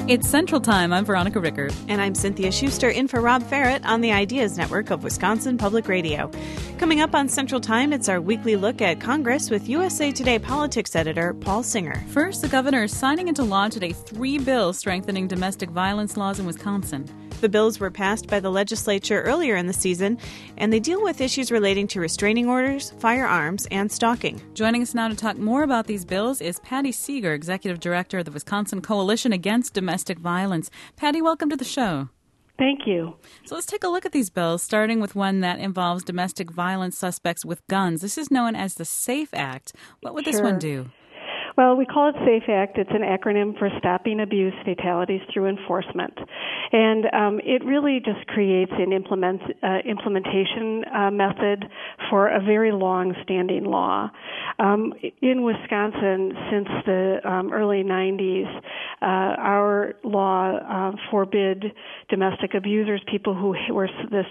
It's Central Time. I'm Veronica Rickert. And I'm Cynthia Schuster, in for Rob Farrett on the Ideas Network of Wisconsin Public Radio. Coming up on Central Time, it's our weekly look at Congress with USA Today politics editor Paul Singer. First, the governor is signing into law today 3 bills strengthening domestic violence laws in Wisconsin. The bills were passed by the legislature earlier in the season, and they deal with issues relating to restraining orders, firearms, and stalking. Joining us now to talk more about these bills is Patty Seeger, Executive Director of the Wisconsin Coalition Against Domestic Violence. Patty, welcome to the show. Thank you. So let's take a look at these bills, starting with one that involves domestic violence suspects with guns. This is known as the SAFE Act. What would this one do? Well, we call it SAFE Act. It's an acronym for Stopping Abuse Fatalities Through Enforcement. And it really just creates an implementation method for a very long-standing law. In Wisconsin, since the early 90s, our law forbid domestic abusers, people who were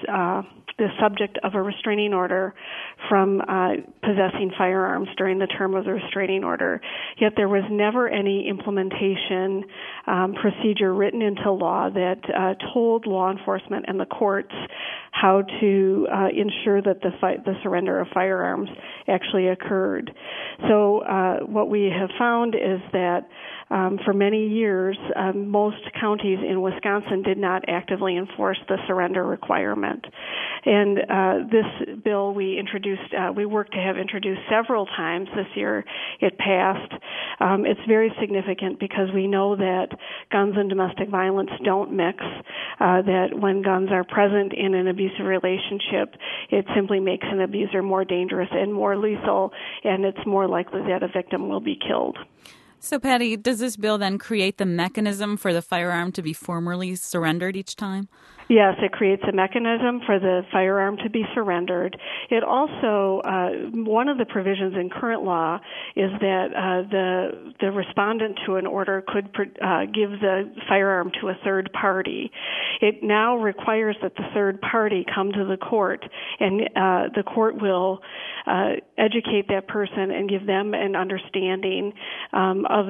the subject of a restraining order, from possessing firearms during the term of the restraining order. Yet there was never any implementation procedure written into law that told law enforcement and the courts how to ensure that the surrender of firearms actually occurred. So what we have found is that for many years, most counties in Wisconsin did not actively enforce the surrender requirement. And this bill we worked to have introduced several times this year. It passed. It's very significant because we know that guns and domestic violence don't mix, that when guns are present in an abusive relationship, it simply makes an abuser more dangerous and more lethal, and it's more likely that a victim will be killed. So, Patty, does this bill then create the mechanism for the firearm to be formally surrendered each time? Yes, it creates a mechanism for the firearm to be surrendered. It also, one of the provisions in current law is that the respondent to an order could give the firearm to a third party. It now requires that the third party come to the court, and the court will educate that person and give them an understanding of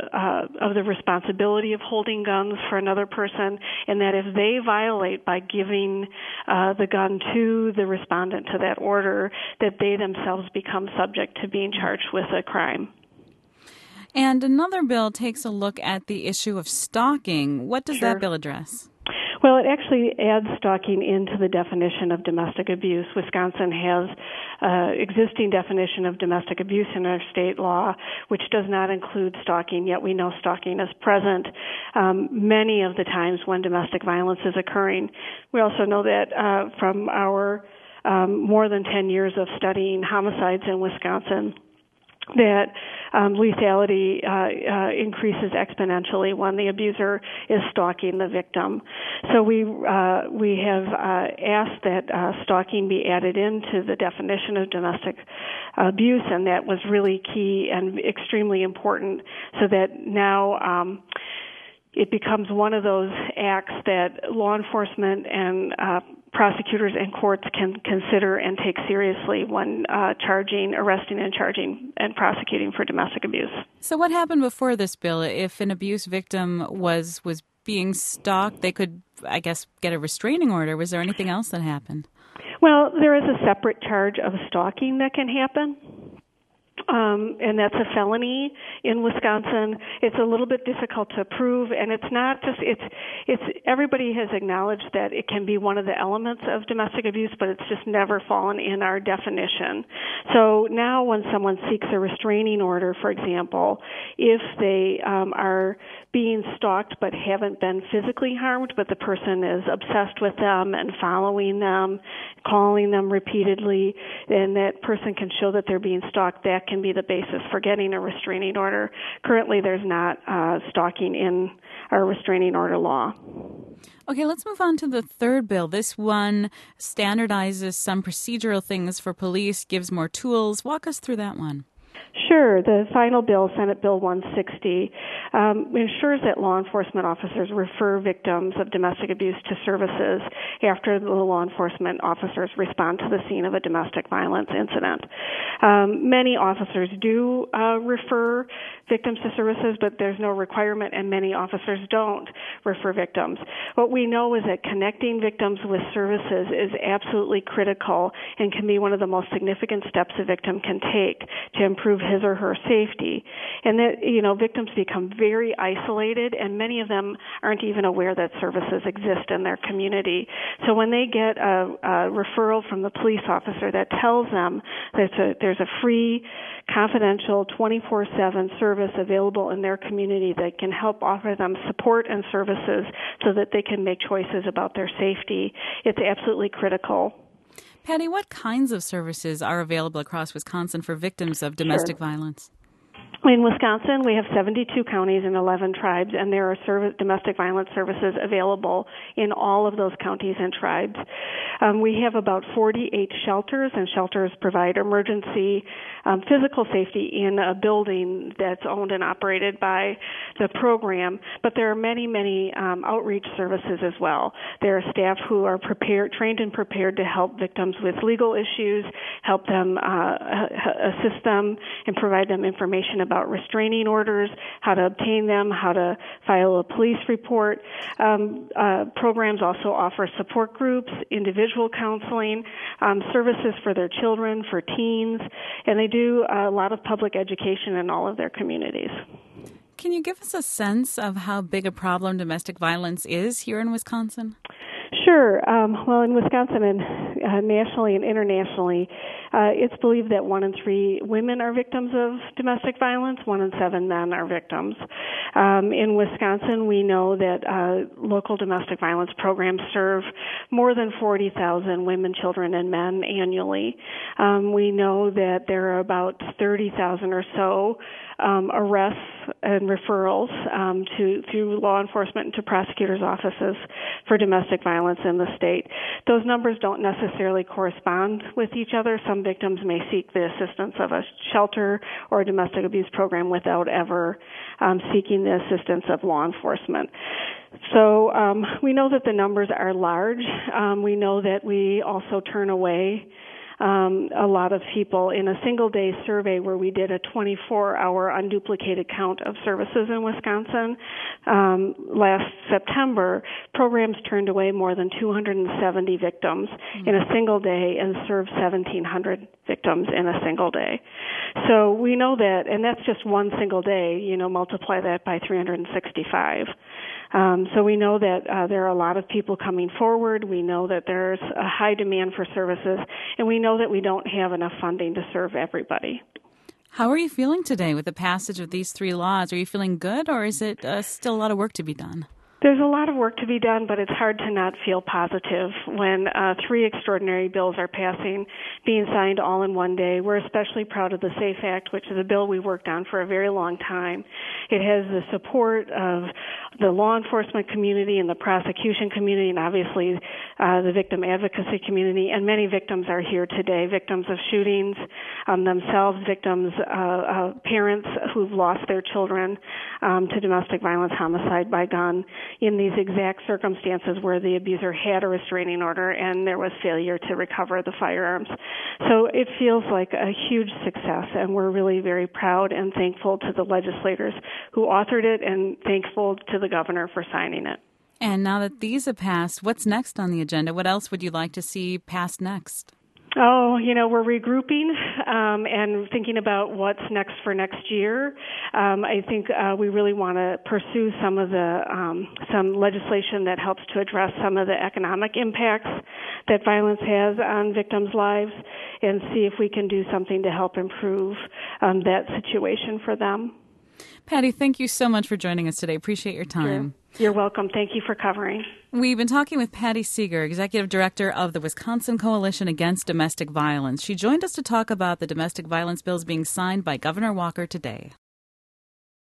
the responsibility of holding guns for another person, and that if they violate by giving the gun to the respondent to that order, that they themselves become subject to being charged with a crime. And another bill takes a look at the issue of stalking. What does that bill address? Well, it actually adds stalking into the definition of domestic abuse. Wisconsin has existing definition of domestic abuse in our state law, which does not include stalking, yet we know stalking is present many of the times when domestic violence is occurring. We also know that from our more than 10 years of studying homicides in Wisconsin, that lethality increases exponentially when the abuser is stalking the victim. So we have asked that stalking be added into the definition of domestic abuse, and that was really key and extremely important, so that now it becomes one of those acts that law enforcement and prosecutors and courts can consider and take seriously when arresting and charging and prosecuting for domestic abuse. So what happened before this bill? If an abuse victim was being stalked, they could, I guess, get a restraining order. Was there anything else that happened? Well, there is a separate charge of stalking that can happen. And that's a felony in Wisconsin. It's a little bit difficult to prove, and it's not just, it's everybody has acknowledged that it can be one of the elements of domestic abuse, but it's just never fallen in our definition. So now when someone seeks a restraining order, for example, if they are being stalked but haven't been physically harmed, but the person is obsessed with them and following them, calling them repeatedly, and that person can show that they're being stalked, that can be the basis for getting a restraining order. Currently, there's not stalking in our restraining order law. Okay, let's move on to the third bill. This one standardizes some procedural things for police, gives more tools. Walk us through that one. Sure. The final bill, Senate Bill 160, ensures that law enforcement officers refer victims of domestic abuse to services after the law enforcement officers respond to the scene of a domestic violence incident. Many officers do refer victims to services, but there's no requirement, and many officers don't refer victims. What we know is that connecting victims with services is absolutely critical and can be one of the most significant steps a victim can take to improve his or her safety. And that, victims become very isolated, and many of them aren't even aware that services exist in their community. So when they get a referral from the police officer that tells them that there's a free, confidential, 24/7 service available in their community that can help offer them support and services so that they can make choices about their safety, it's absolutely critical. Patty, what kinds of services are available across Wisconsin for victims of domestic violence? In Wisconsin, we have 72 counties and 11 tribes, and there are domestic violence services available in all of those counties and tribes. We have about 48 shelters, and shelters provide emergency physical safety in a building that's owned and operated by the program. But there are many, many outreach services as well. There are staff who are trained and prepared to help victims with legal issues, help them assist them, and provide them information about restraining orders, how to obtain them, how to file a police report. Programs also offer support groups, individual counseling, services for their children, for teens, and they do a lot of public education in all of their communities. Can you give us a sense of how big a problem domestic violence is here in Wisconsin? Sure. Well, in Wisconsin and nationally and internationally, it's believed that 1 in 3 women are victims of domestic violence, 1 in 7 men are victims. In Wisconsin, we know that local domestic violence programs serve more than 40,000 women, children, and men annually. We know that there are about 30,000 or so arrests and referrals through law enforcement and to prosecutors' offices for domestic violence in the state. Those numbers don't necessarily correspond with each other. Some victims may seek the assistance of a shelter or a domestic abuse program without ever seeking the assistance of law enforcement. So we know that the numbers are large. We know that we also turn away a lot of people. In a single-day survey where we did a 24-hour unduplicated count of services in Wisconsin last September, programs turned away more than 270 victims in a single day and served 1,700 victims in a single day. So we know that, and that's just one single day, multiply that by 365. So we know that there are a lot of people coming forward. We know that there's a high demand for services, and we know that we don't have enough funding to serve everybody. How are you feeling today with the passage of these 3 laws? Are you feeling good, or is it still a lot of work to be done? There's a lot of work to be done, but it's hard to not feel positive when 3 extraordinary bills are being signed all in one day. We're especially proud of the SAFE Act, which is a bill we worked on for a very long time. It has the support of the law enforcement community and the prosecution community, and obviously the victim advocacy community, and many victims are here today, victims of shootings themselves, victims, parents who've lost their children to domestic violence, homicide by gun, in these exact circumstances where the abuser had a restraining order and there was failure to recover the firearms. So it feels like a huge success, and we're really very proud and thankful to the legislators who authored it and thankful to the governor for signing it. And now that these have passed, what's next on the agenda? What else would you like to see passed next? Oh, we're regrouping and thinking about what's next for next year. I think we really want to pursue some legislation that helps to address some of the economic impacts that violence has on victims' lives, and see if we can do something to help improve that situation for them. Patty, thank you so much for joining us today. Appreciate your time. Sure. You're welcome. Thank you for covering. We've been talking with Patty Seeger, Executive Director of the Wisconsin Coalition Against Domestic Violence. She joined us to talk about the domestic violence bills being signed by Governor Walker today.